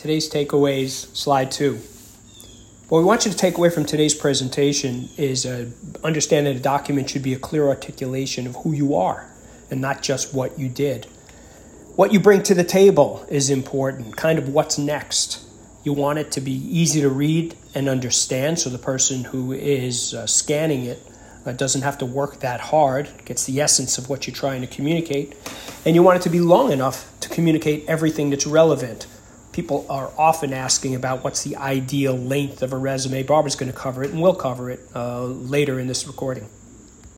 Today's takeaways, slide 2. What we want you to take away from today's presentation is understanding a document should be a clear articulation of who you are and not just what you did. What you bring to the table is important, kind of what's next. You want it to be easy to read and understand so the person who is scanning it doesn't have to work that hard, gets the essence of what you're trying to communicate. And you want it to be long enough to communicate everything that's relevant. People are often asking about what's the ideal length of a resume. Barbara's going to cover it, and we'll cover it later in this recording.